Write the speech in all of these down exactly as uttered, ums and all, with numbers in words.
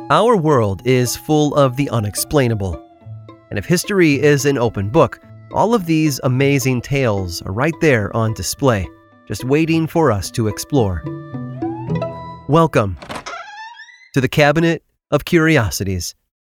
Our world is full of the unexplainable. And if history is an open book, all of these amazing tales are right there on display, just waiting for us to explore. Welcome to the Cabinet of Curiosities.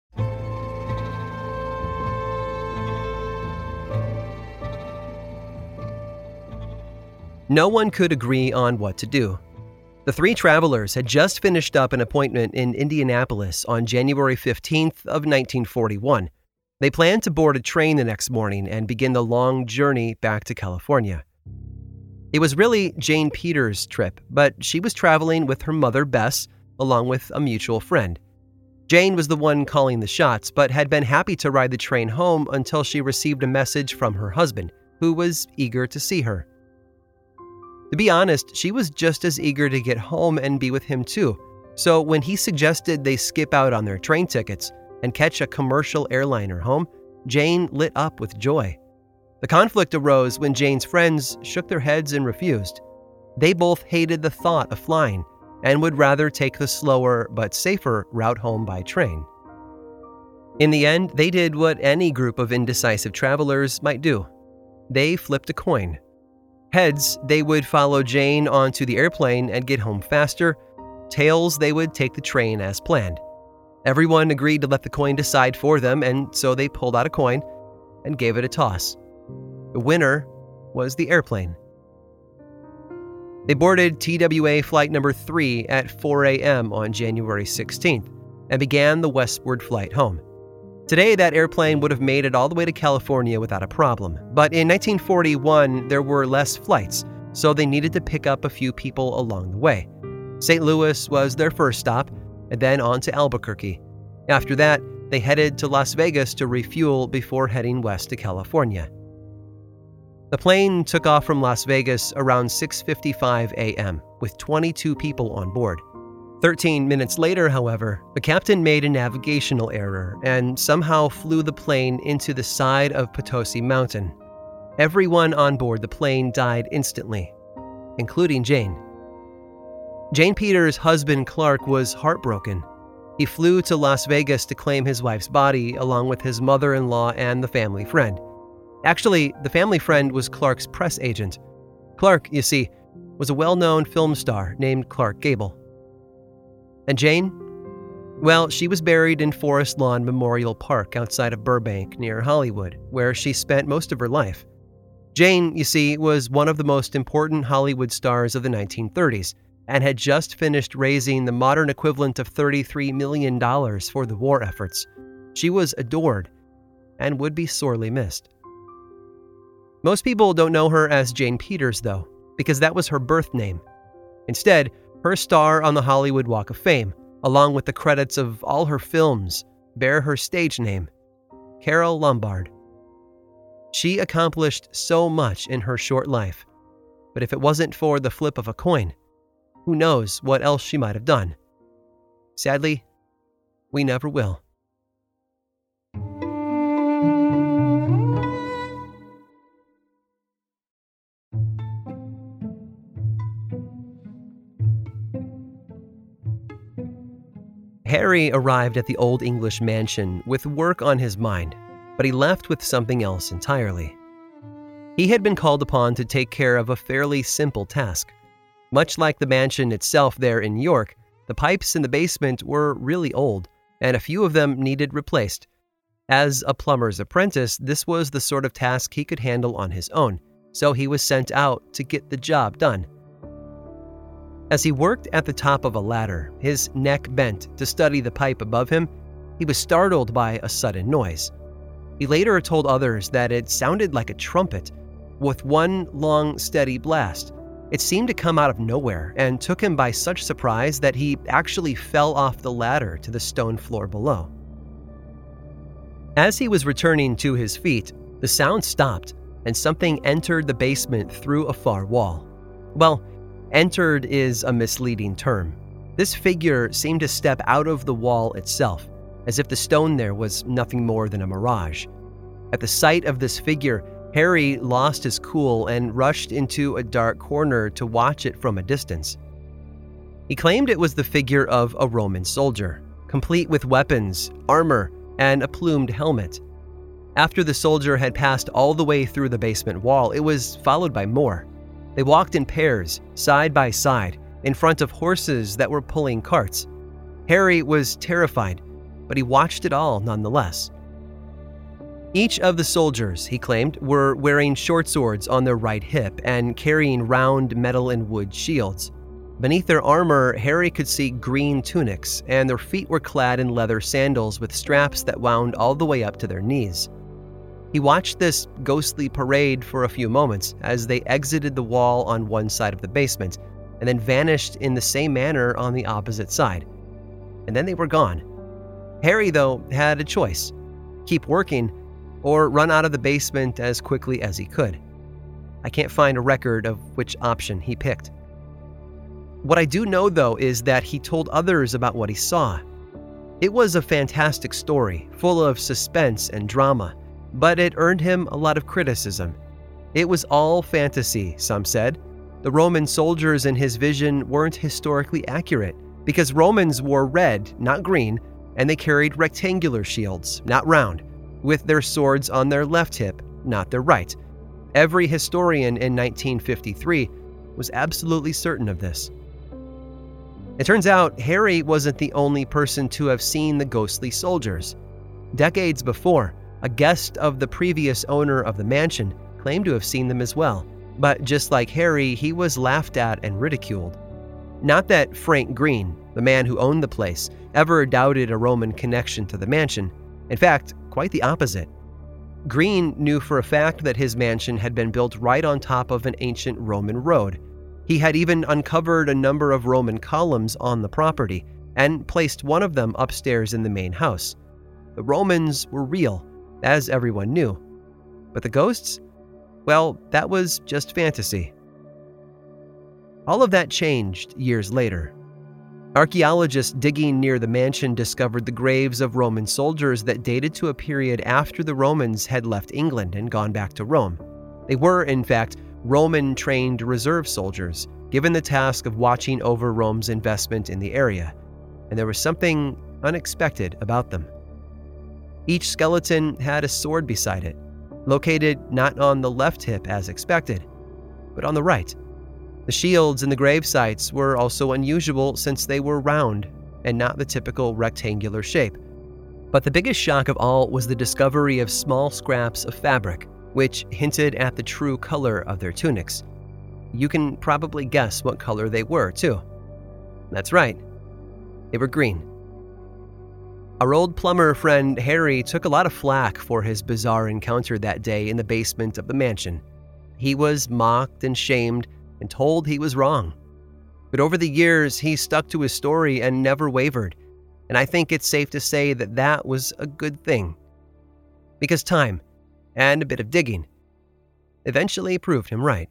No one could agree on what to do. The three travelers had just finished up an appointment in Indianapolis on January fifteenth of nineteen forty-one. They planned to board a train the next morning and begin the long journey back to California. It was really Jane Peters' trip, but she was traveling with her mother, Bess, along with a mutual friend. Jane was the one calling the shots, but had been happy to ride the train home until she received a message from her husband, who was eager to see her. To be honest, she was just as eager to get home and be with him too. So when he suggested they skip out on their train tickets and catch a commercial airliner home, Jane lit up with joy. The conflict arose when Jane's friends shook their heads and refused. They both hated the thought of flying and would rather take the slower but safer route home by train. In the end, they did what any group of indecisive travelers might do. They flipped a coin. Heads, they would follow Jane onto the airplane and get home faster. Tails, they would take the train as planned. Everyone agreed to let the coin decide for them, and so they pulled out a coin and gave it a toss. The winner was the airplane. They boarded T W A flight number three at four a.m. on January sixteenth and began the westward flight home. Today, that airplane would have made it all the way to California without a problem, but in nineteen forty-one, there were less flights, so they needed to pick up a few people along the way. Saint Louis was their first stop, and then on to Albuquerque. After that, they headed to Las Vegas to refuel before heading west to California. The plane took off from Las Vegas around six fifty-five a.m. with twenty-two people on board. Thirteen minutes later, however, the captain made a navigational error and somehow flew the plane into the side of Potosi Mountain. Everyone on board the plane died instantly, including Jane. Jane Peters' husband, Clark, was heartbroken. He flew to Las Vegas to claim his wife's body along with his mother-in-law and the family friend. Actually, the family friend was Clark's press agent. Clark, you see, was a well-known film star named Clark Gable. And Jane? Well, she was buried in Forest Lawn Memorial Park outside of Burbank near Hollywood, where she spent most of her life. Jane, you see, was one of the most important Hollywood stars of the nineteen thirties and had just finished raising the modern equivalent of thirty-three million dollars for the war efforts. She was adored and would be sorely missed. Most people don't know her as Jane Peters, though, because that was her birth name. Instead, her star on the Hollywood Walk of Fame, along with the credits of all her films, bear her stage name, Carole Lombard. She accomplished so much in her short life, but if it wasn't for the flip of a coin, who knows what else she might have done. Sadly, we never will. Harry arrived at the Old English mansion with work on his mind, but he left with something else entirely. He had been called upon to take care of a fairly simple task. Much like the mansion itself there in York, the pipes in the basement were really old, and a few of them needed replaced. As a plumber's apprentice, this was the sort of task he could handle on his own, so he was sent out to get the job done. As he worked at the top of a ladder, his neck bent to study the pipe above him, he was startled by a sudden noise. He later told others that it sounded like a trumpet, with one long, steady blast. It seemed to come out of nowhere and took him by such surprise that he actually fell off the ladder to the stone floor below. As he was returning to his feet, the sound stopped and something entered the basement through a far wall. Well, entered is a misleading term. This figure seemed to step out of the wall itself, as if the stone there was nothing more than a mirage. At the sight of this figure, Harry lost his cool and rushed into a dark corner to watch it from a distance. He claimed it was the figure of a Roman soldier, complete with weapons, armor, and a plumed helmet. After the soldier had passed all the way through the basement wall, it was followed by more. They walked in pairs, side by side, in front of horses that were pulling carts. Harry was terrified, but he watched it all nonetheless. Each of the soldiers, he claimed, were wearing short swords on their right hip and carrying round metal and wood shields. Beneath their armor, Harry could see green tunics, and their feet were clad in leather sandals with straps that wound all the way up to their knees. He watched this ghostly parade for a few moments as they exited the wall on one side of the basement and then vanished in the same manner on the opposite side. And then they were gone. Harry, though, had a choice: keep working or run out of the basement as quickly as he could. I can't find a record of which option he picked. What I do know, though, is that he told others about what he saw. It was a fantastic story, full of suspense and drama, but it earned him a lot of criticism. It was all fantasy, some said. The Roman soldiers in his vision weren't historically accurate because Romans wore red, not green, and they carried rectangular shields, not round, with their swords on their left hip, not their right. Every historian in nineteen fifty-three was absolutely certain of this. It turns out Harry wasn't the only person to have seen the ghostly soldiers. Decades before, a guest of the previous owner of the mansion claimed to have seen them as well, but just like Harry, he was laughed at and ridiculed. Not that Frank Green, the man who owned the place, ever doubted a Roman connection to the mansion. In fact, quite the opposite. Green knew for a fact that his mansion had been built right on top of an ancient Roman road. He had even uncovered a number of Roman columns on the property and placed one of them upstairs in the main house. The Romans were real, as everyone knew. But the ghosts? Well, that was just fantasy. All of that changed years later. Archaeologists digging near the mansion discovered the graves of Roman soldiers that dated to a period after the Romans had left England and gone back to Rome. They were, in fact, Roman-trained reserve soldiers, given the task of watching over Rome's investment in the area, and there was something unexpected about them. Each skeleton had a sword beside it, located not on the left hip as expected, but on the right. The shields in the grave sites were also unusual since they were round and not the typical rectangular shape. But the biggest shock of all was the discovery of small scraps of fabric, which hinted at the true color of their tunics. You can probably guess what color they were, too. That's right. They were green. Our old plumber friend Harry took a lot of flack for his bizarre encounter that day in the basement of the mansion. He was mocked and shamed and told he was wrong. But over the years, he stuck to his story and never wavered. And I think it's safe to say that that was a good thing. Because time, and a bit of digging, eventually proved him right.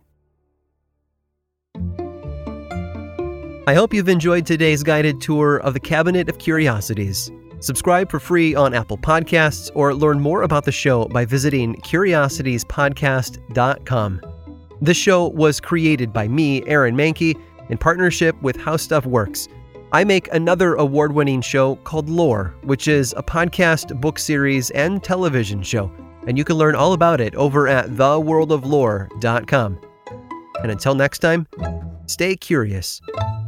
I hope you've enjoyed today's guided tour of the Cabinet of Curiosities. Subscribe for free on Apple Podcasts or learn more about the show by visiting curiosities podcast dot com. This show was created by me, Aaron Mahnke, in partnership with How Stuff Works. I make another award-winning show called Lore, which is a podcast, book series, and television show, and you can learn all about it over at the world of lore dot com. And until next time, stay curious.